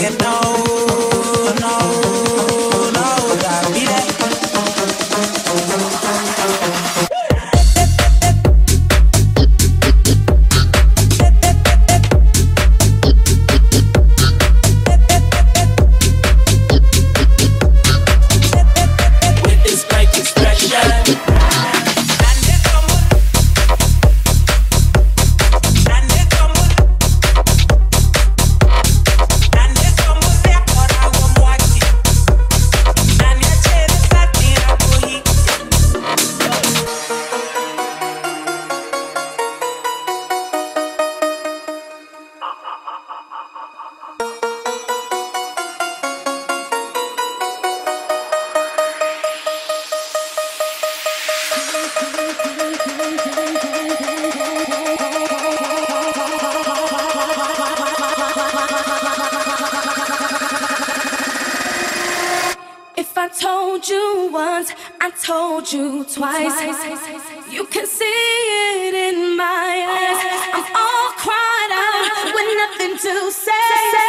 You twice, you can see it in my eyes. I'm all cried out with nothing to say.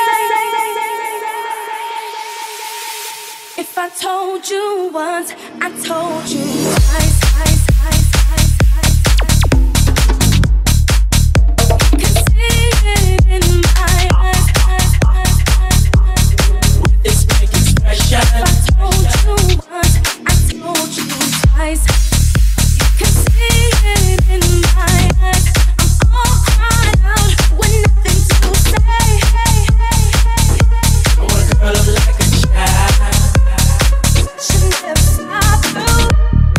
If I told you once, I told you twice. You can see it in my eyes. With this big expression. If I told you once, I told you twice. You can see it in my eyes. I'm all cried out with nothing to say. I want a girl up like a child. Should never stop through.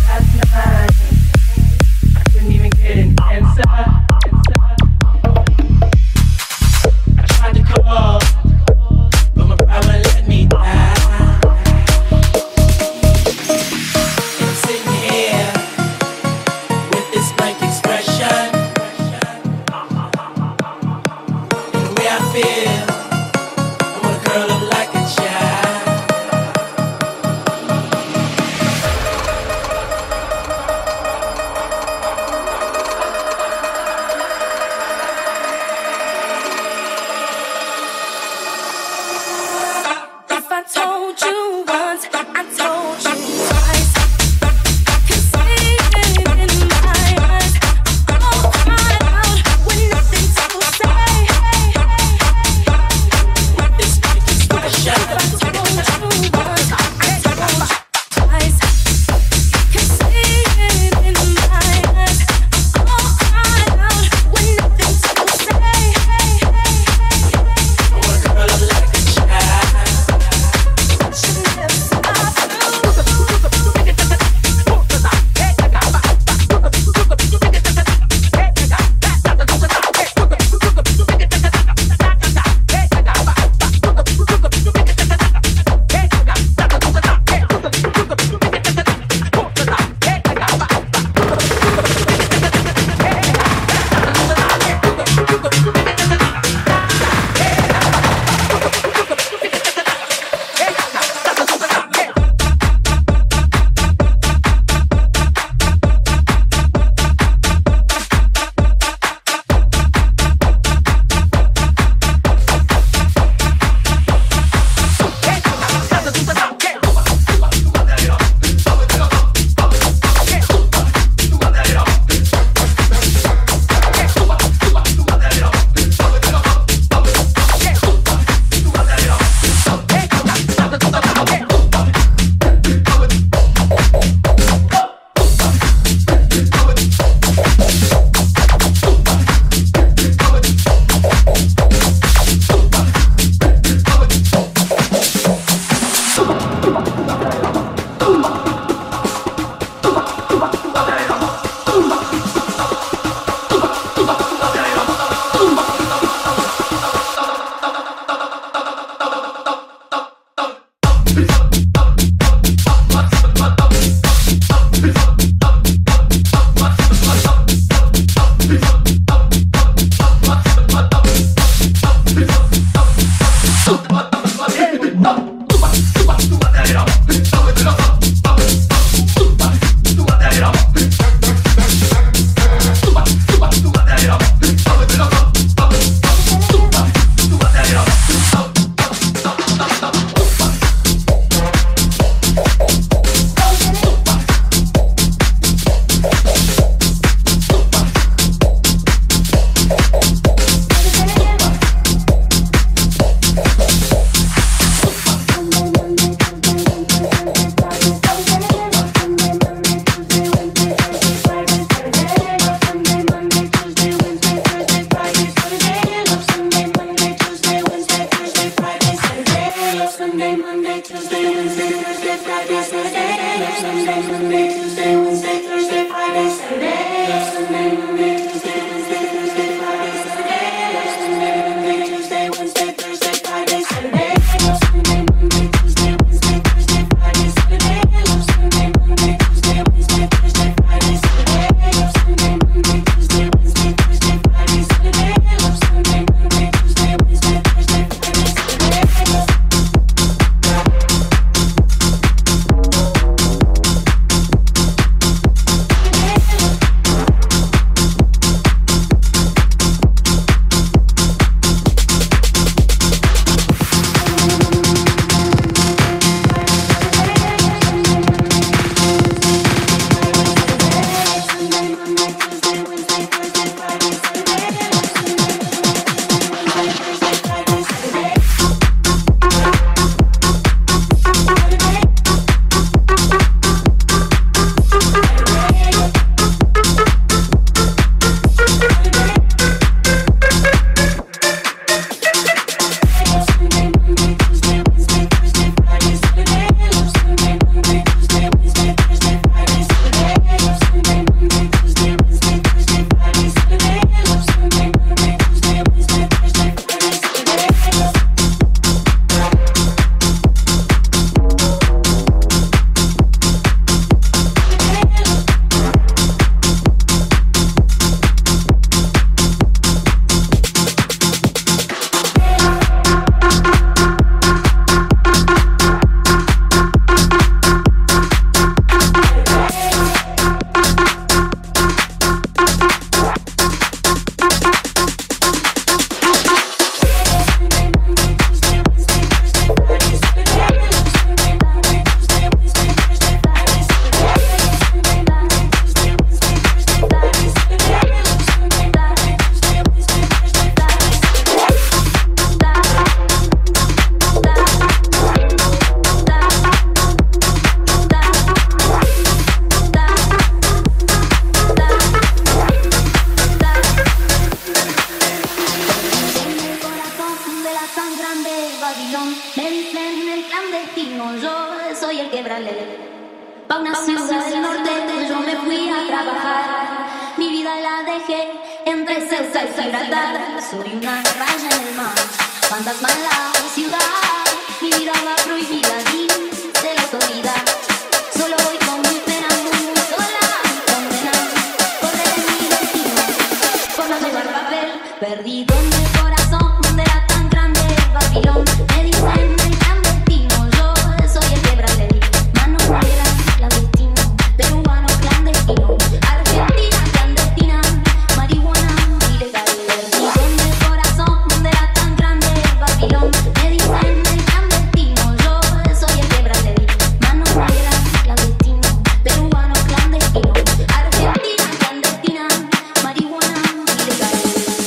Pa' una ciudad del norte yo me fui a trabajar. Mi vida la dejé entre Ceuta y Gibraltar. Soy una raya en el mar, fantasma en la ciudad. Mi vida va prohibida, dice la autoridad. Solo voy con mi pena muy sola, condena. Correr en mi destino, por no llevar papel. Perdido en el corazón de la tan grande Babilón. Me dicen el clandestino, yo soy el quebra-ley. Mano negra, clandestino, peruano clandestino. Argentina clandestina, marihuana ilegal. Perdido en el corazón de la tan grande Babilón. Me dicen el clandestino, yo soy el quebra-ley. Mano negra, clandestino, peruano clandestino. Argentina clandestina, marihuana ilegal.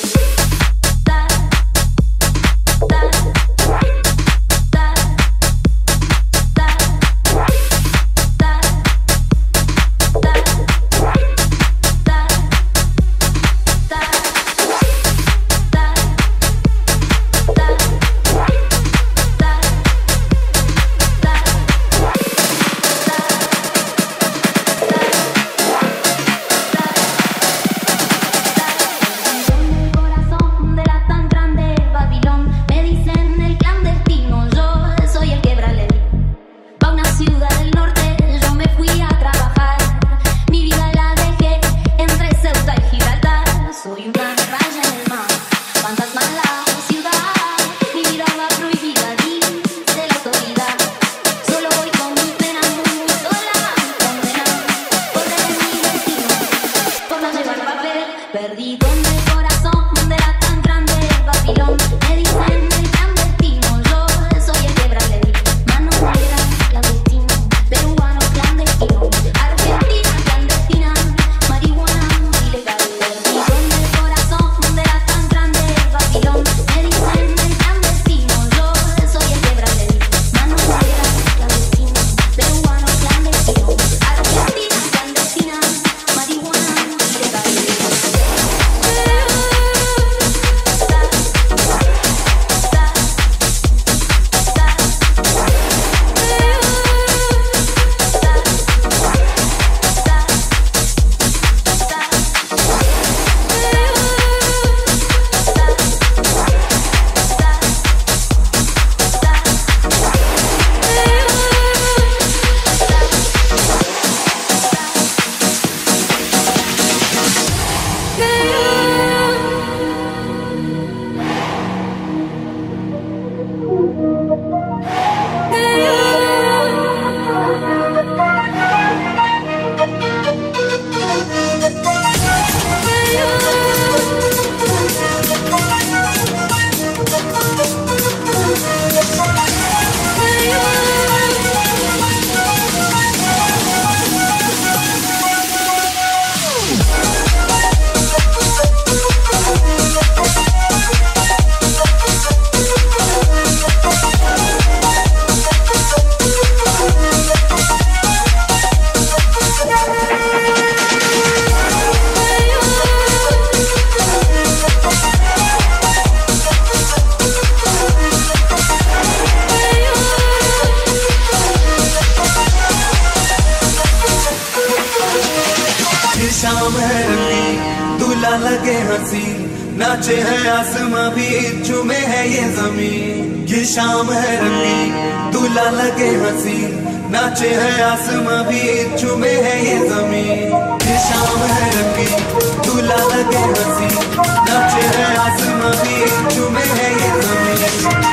Perdido en el corazón de la tan grande Babilón. Me dicen el clandestino, yo soy el quebra-ley. Mano negra, clandestino, peruano clandestino. Argentina clandestina, marihuana ilegal. Perdido en el corazón de la tan grande Babilón. Me dicen el clandestino, yo soy el quebra-ley. Mano negra, clandestino, peruano clandestino. Argentina clandestina, marihuana ilegal. शाम है रंगी दूल्हा लगे हंसी नाचे है आसमां भी झूमे है ये जमीन। ये शाम है रंगी दूल्हा लगे हंसी नाचे है आसमां भी झूमे है ये जमीन। ये शाम है रंगी दूल्हा लगे हंसी नाचे है आसमां भी झूमे है ये जमीन।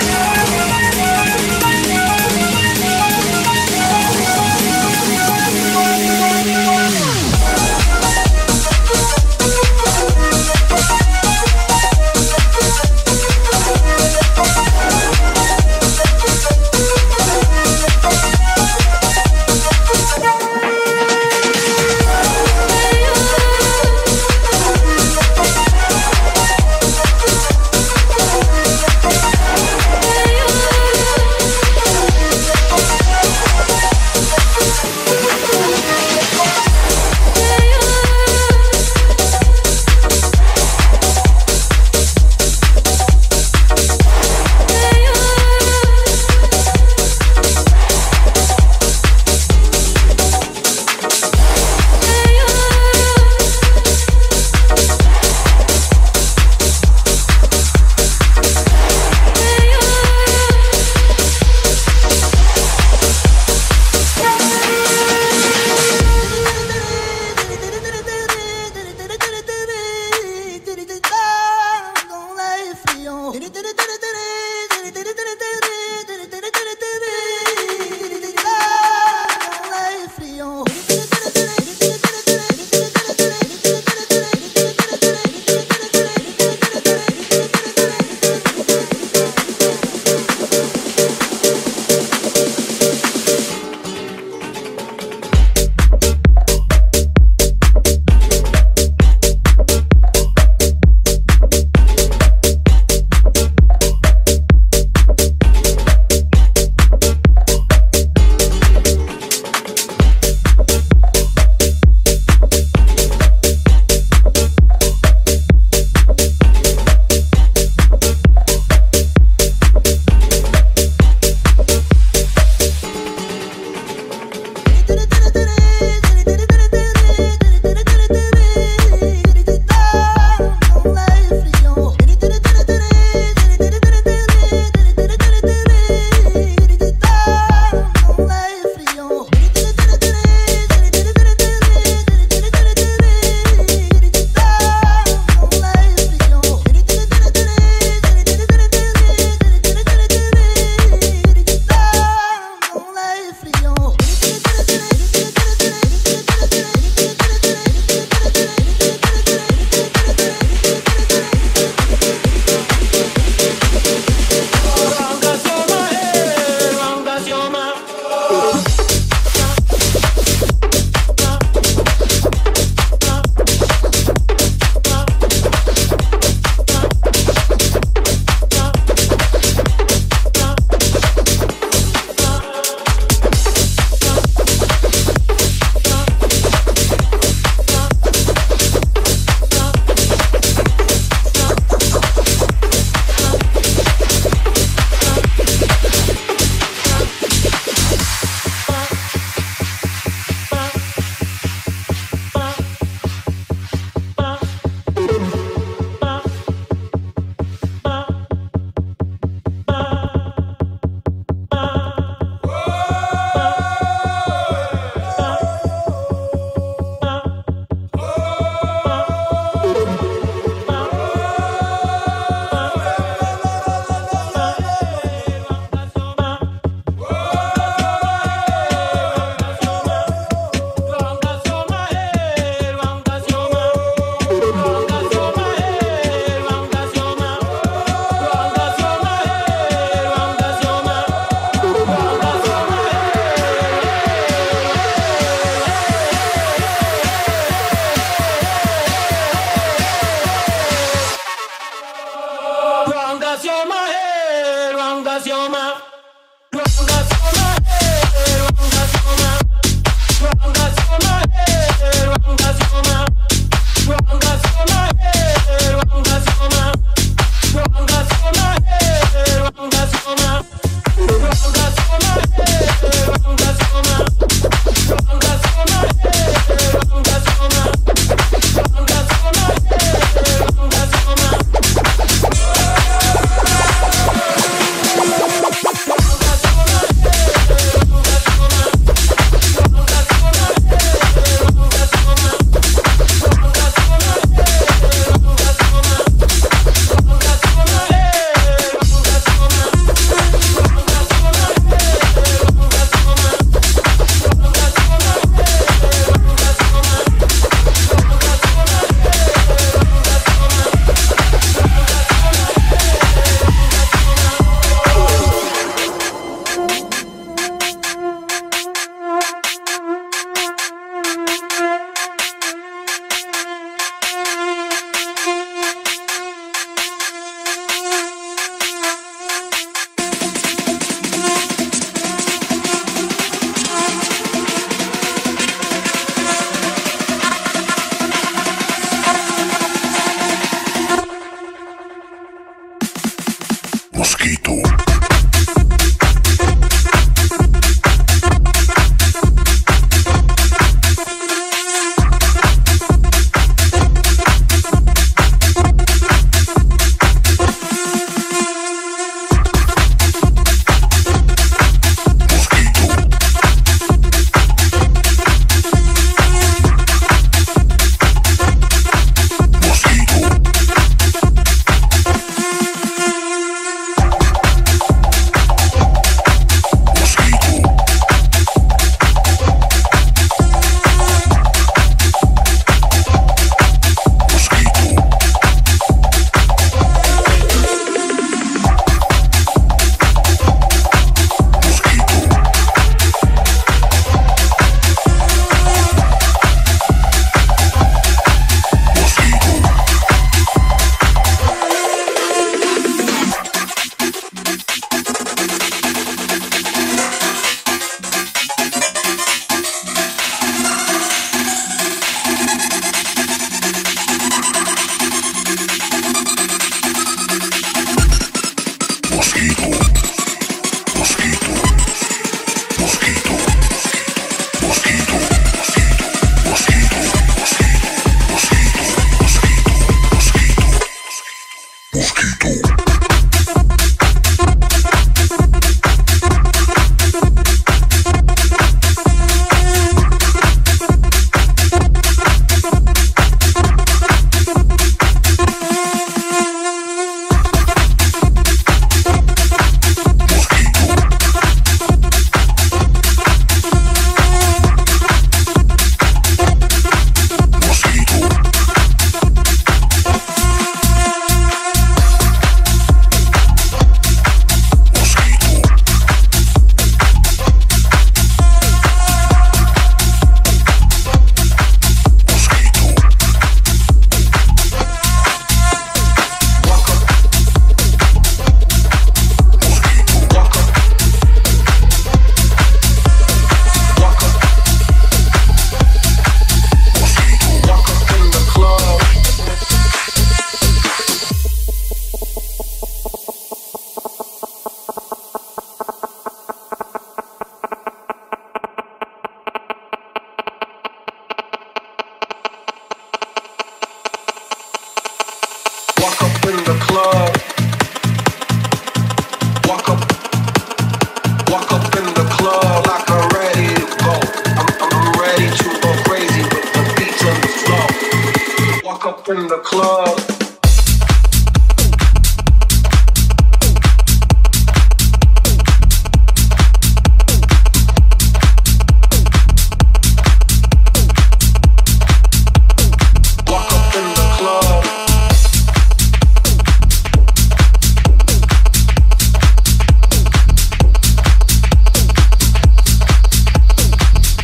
in the club.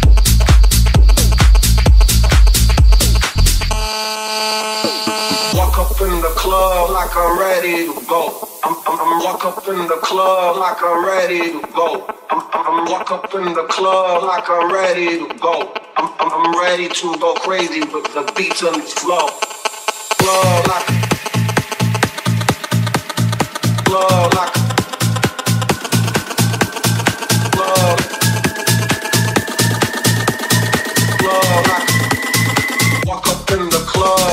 Walk up in the club like I'm ready to go. I'm walk up in the club like I'm ready to go. I'm walk up in the club like I'm ready to go. I'm ready to go crazy with the beats and the flow. Club like, club like, club, club like, walk up in the club.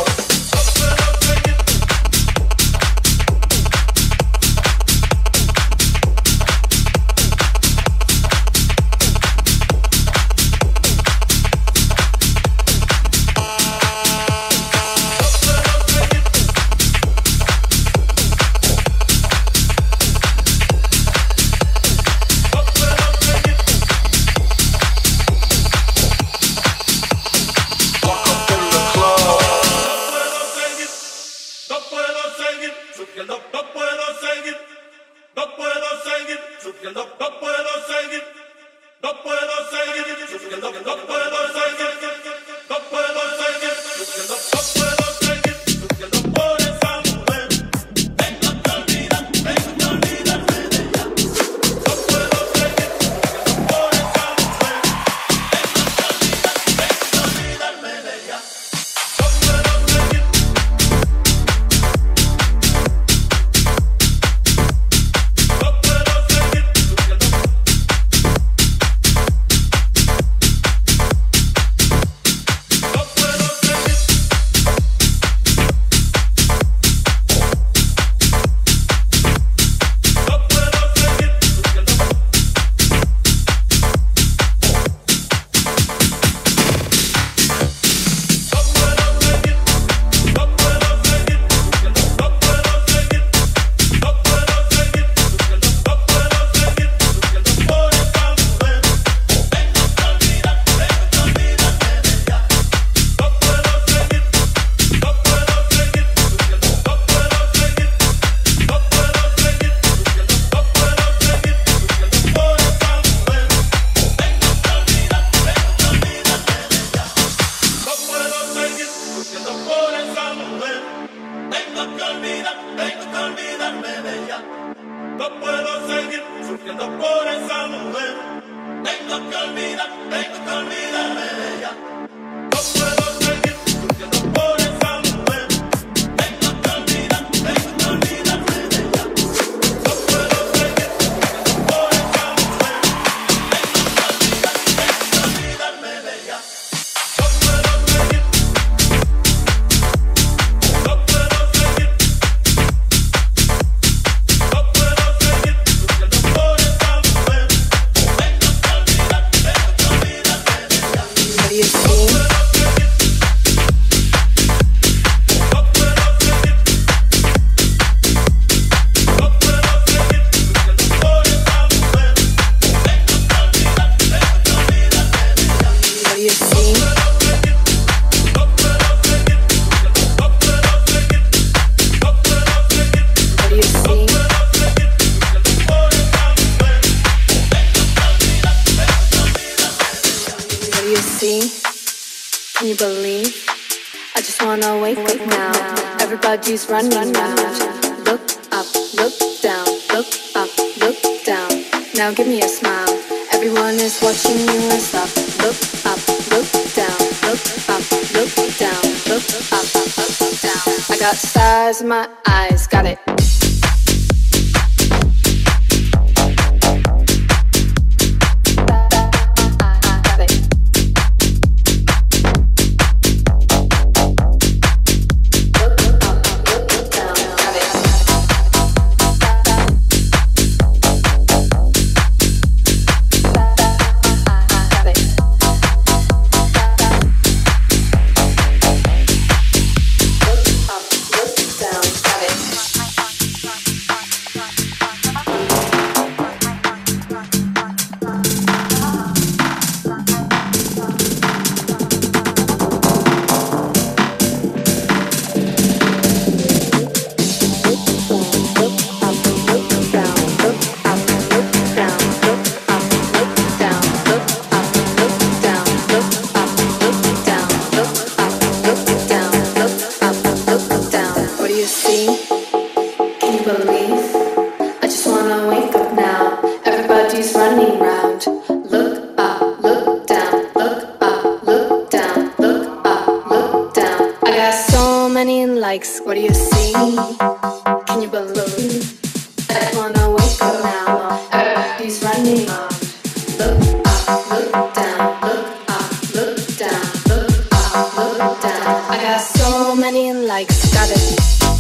Everybody's running now. Look up, look down, look up, look down. Now give me a smile. Everyone is watching you and stuff. Look up, look down, look up, look down, look up, look down. I got stars in my eyes, got it. got so many likes, what do you see? Can you believe? I wanna wake up now, everybody's running on. Look up, look down, look up, look down, look up, look down. I got so many likes, got it.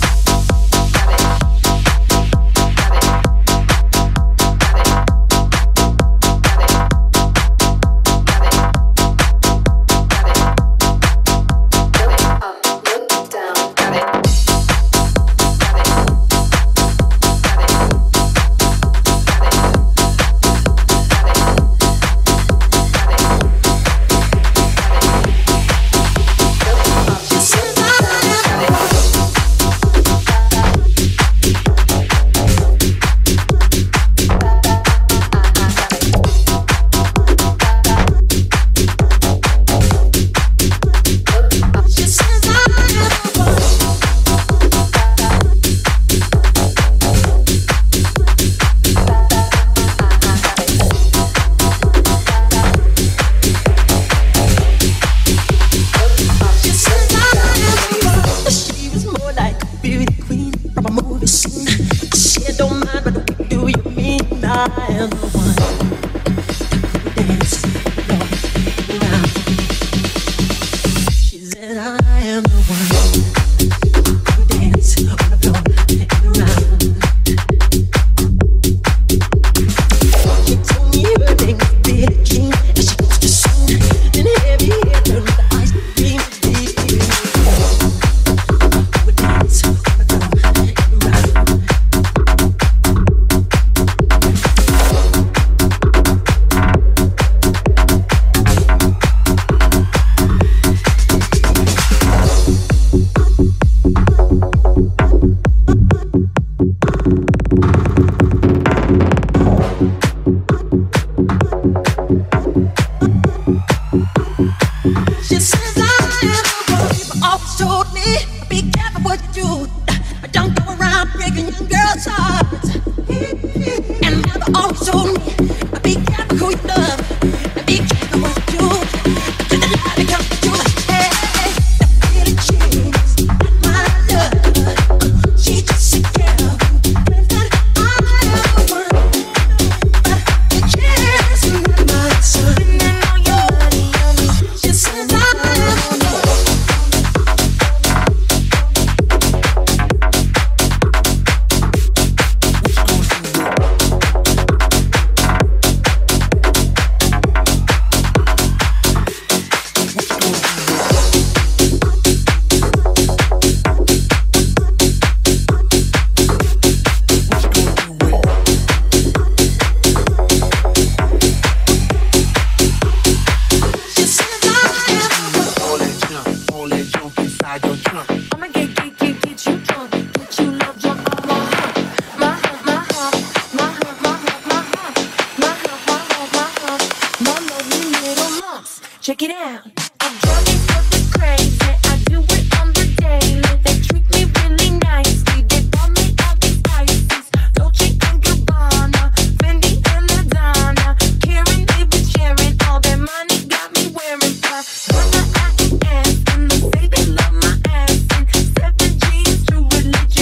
Check it out. I'm drunk and fucking crazy. I do it on the daily. They treat me really nicely. They bought me all these ices. Dolce and Gabbana, Fendi and Madonna. Karen, they been sharing all their money. Got me wearing plus. Mama, I can ask. And they say they love my ass. And 7 G's, true religion.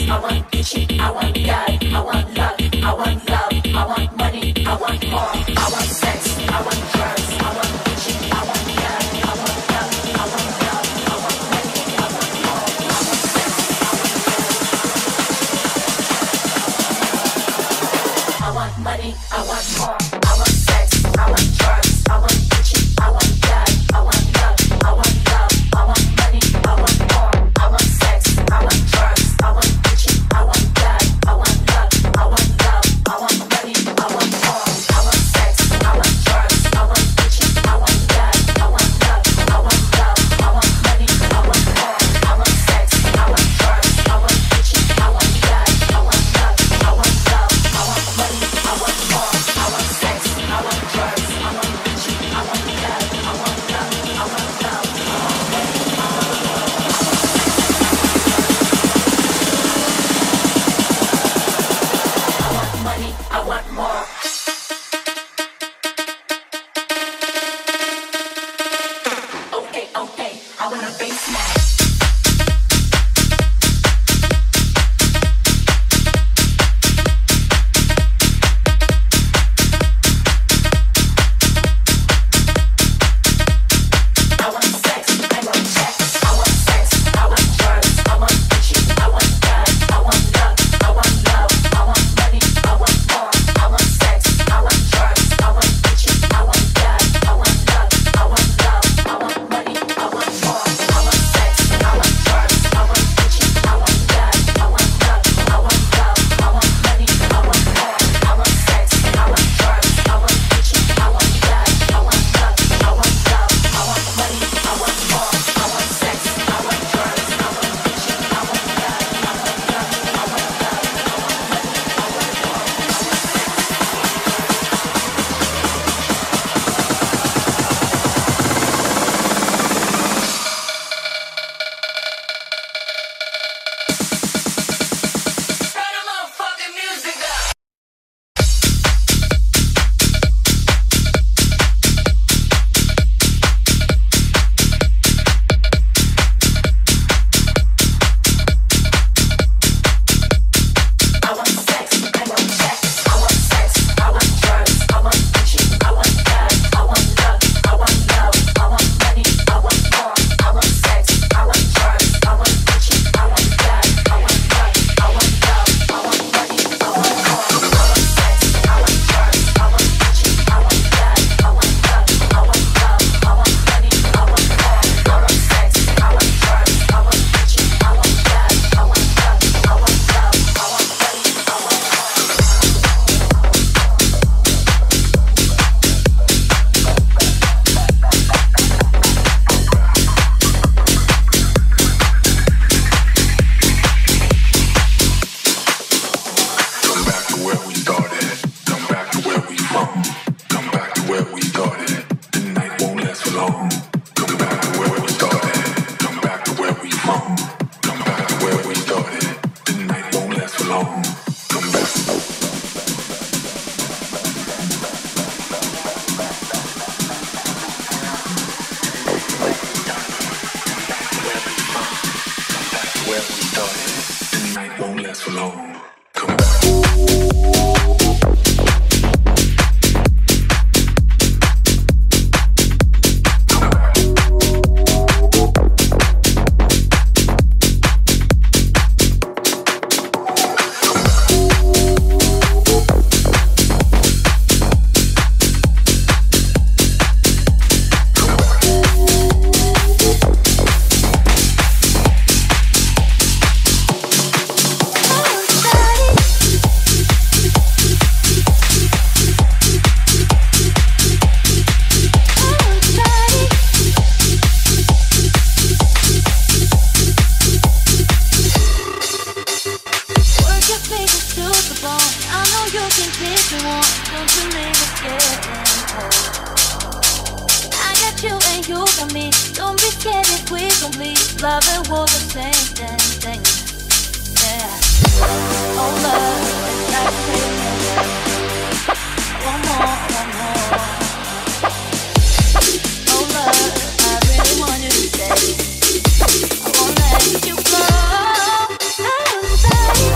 I won't let you go. I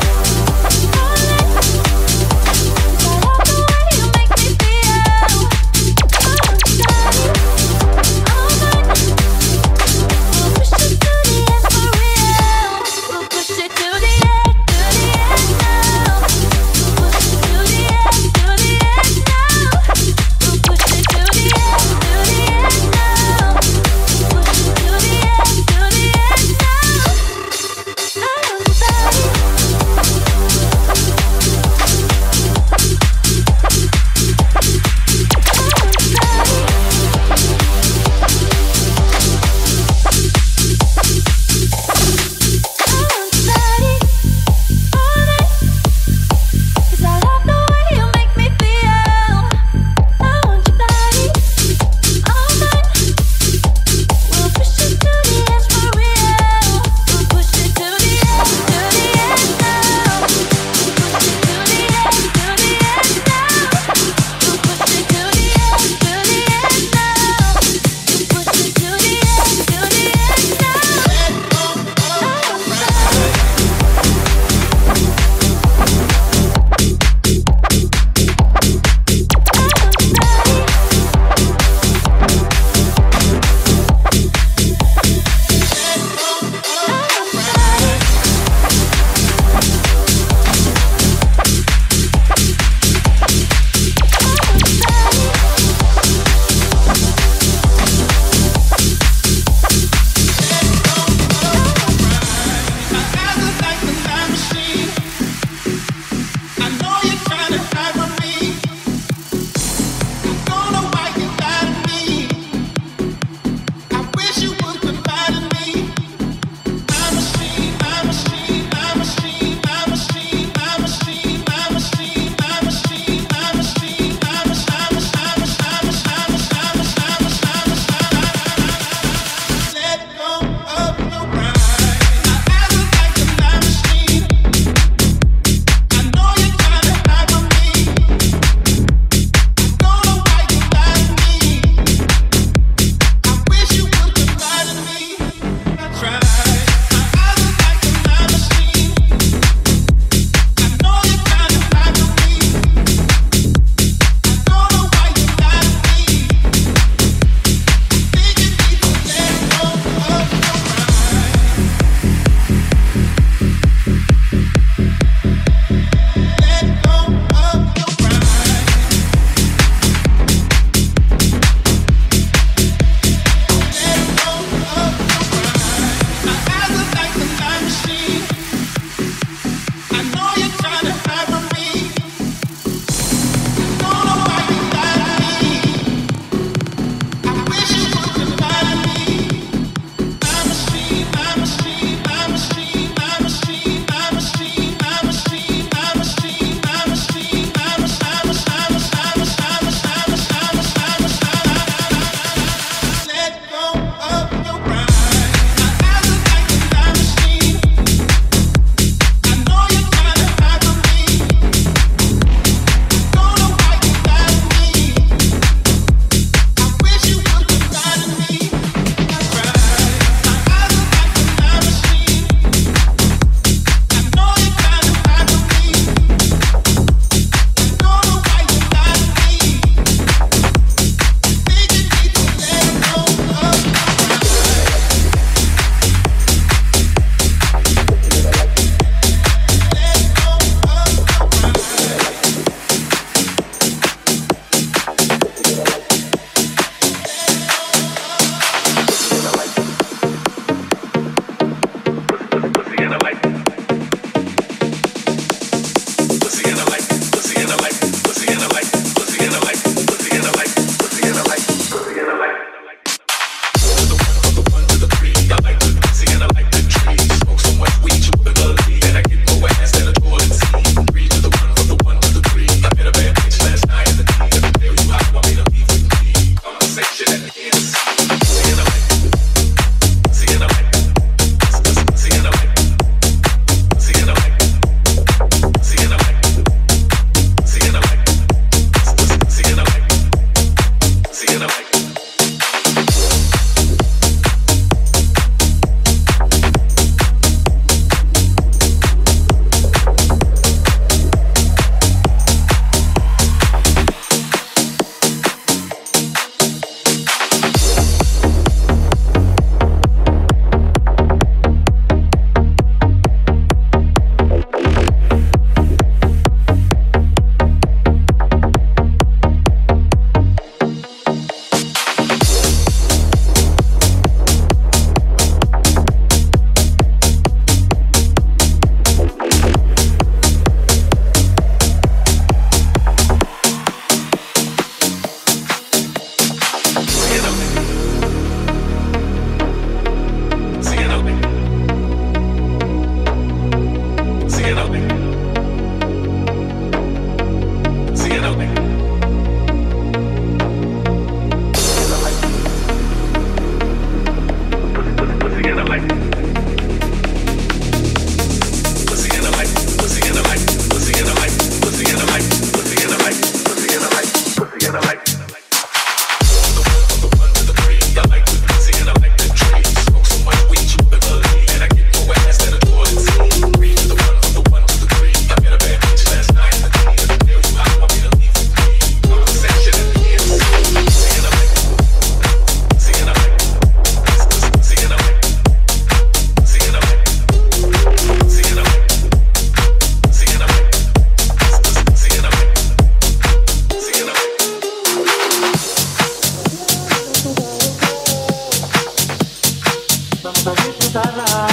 disfrutarla.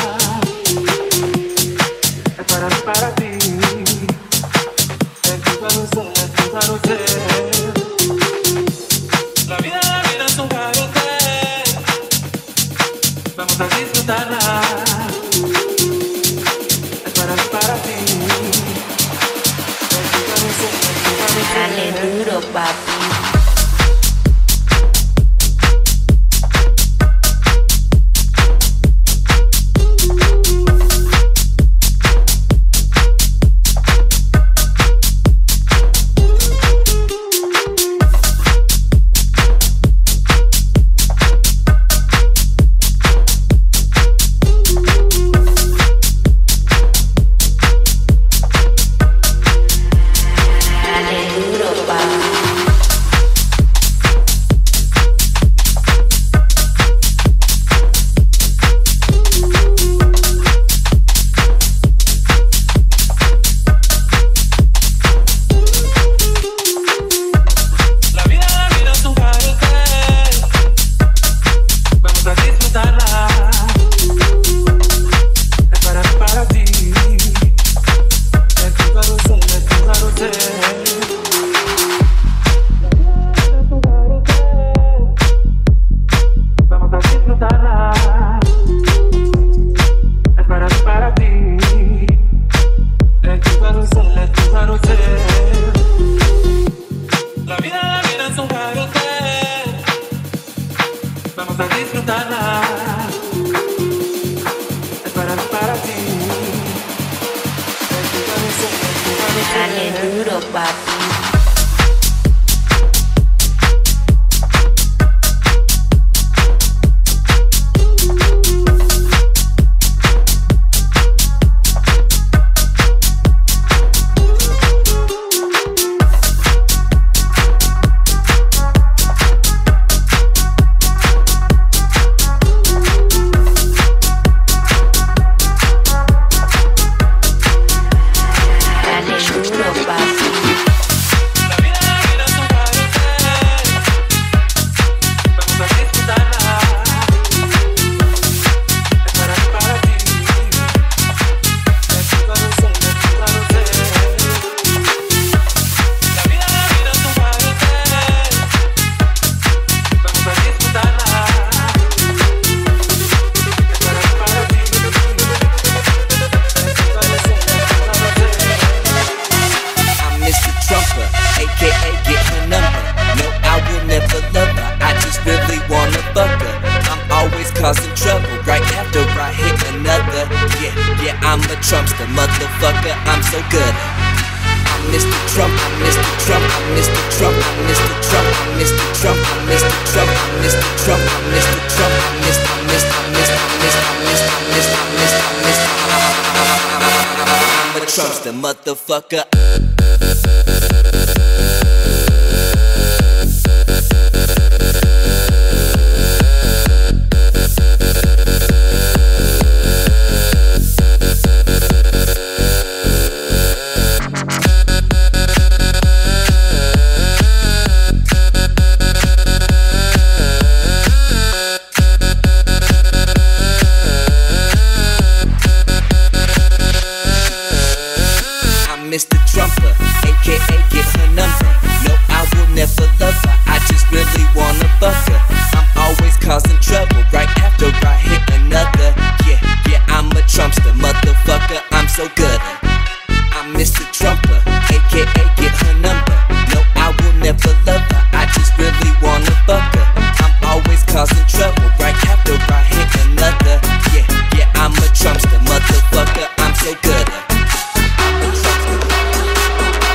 Es para ti. Es tu carrusel, es tu carrusel. La vida es un carrusel. Vamos a disfrutarla. Es para ti. Es tu carrusel, es tu carrusel. Dale duro, papi. Motherfucker. Mr. Trumper, aka get her number. No, I will never love her, I just really wanna fuck her. I'm always causing trouble right after I hit another. Yeah, I'm a Trumpster, motherfucker, I'm so good. I'm Mr. Trumper, aka get her number. No, I will never love her, I just really wanna fuck her. I'm always causing trouble right after I hit another. Yeah, I'm a Trumpster, motherfucker, I'm so good.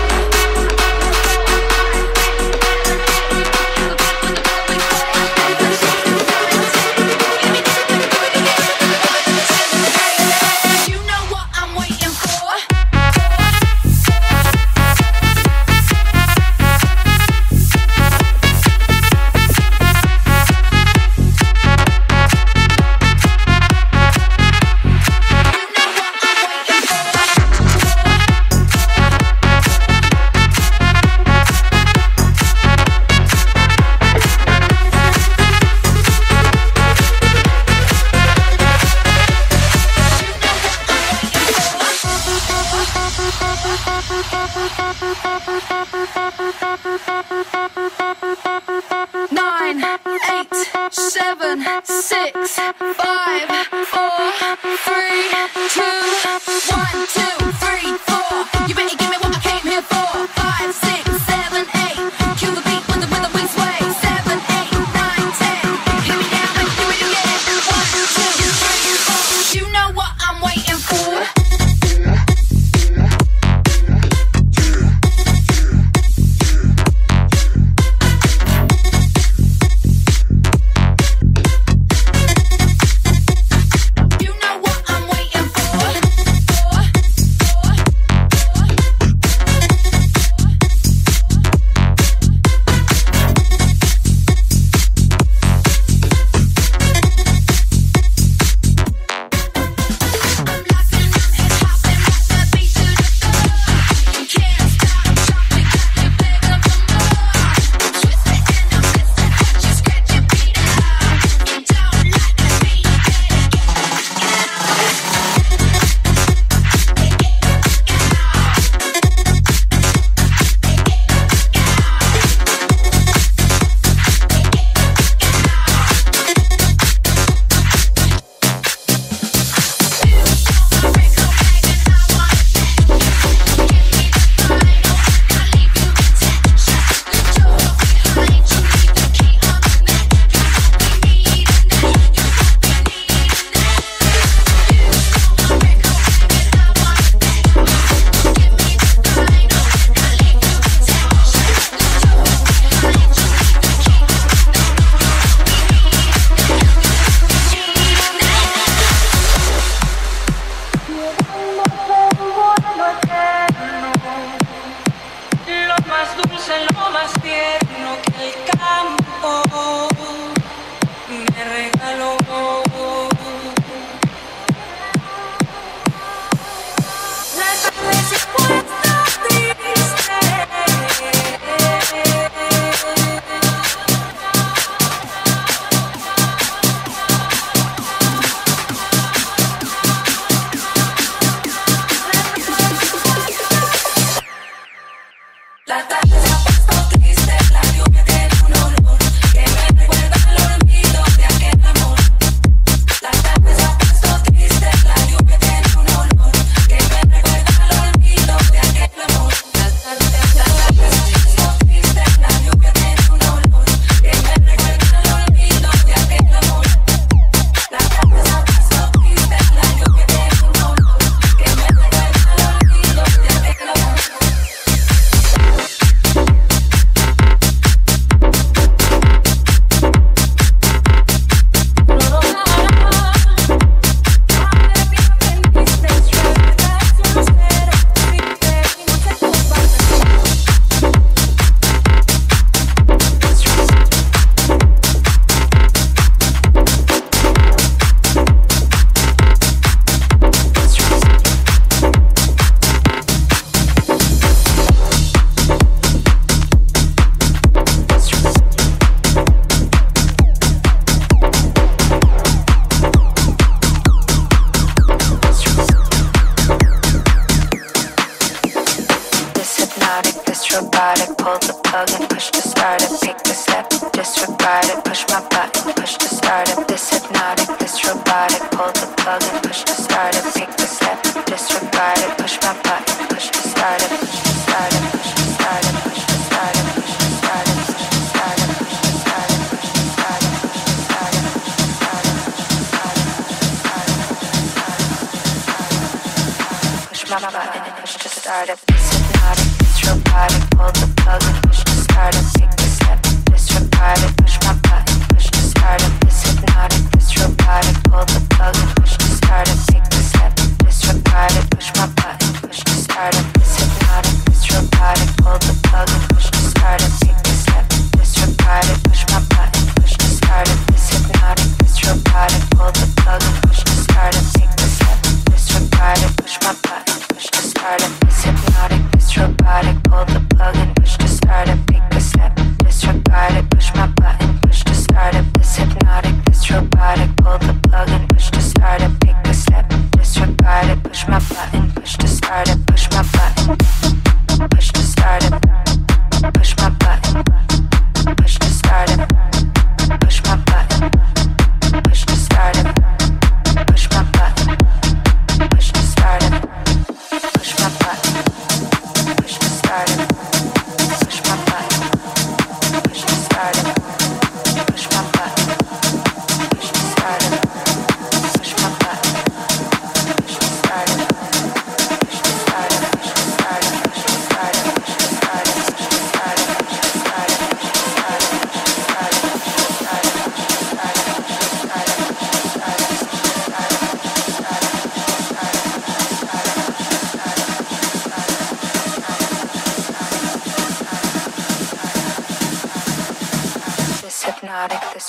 Pull the plug and push to start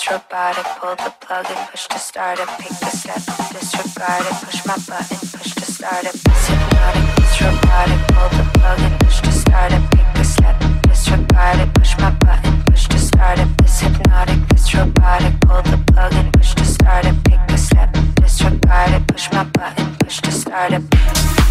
this robotic, pull the plug and push to start it, pick the step, disregard it, push my button, push to start it, this hypnotic, this robotic, pull the plug and push to start it, pick the step, disregard it, push my button, push to start it, this hypnotic, this robotic, pull the plug and push to start it, pick the step, disregard it, push my button, push to start it.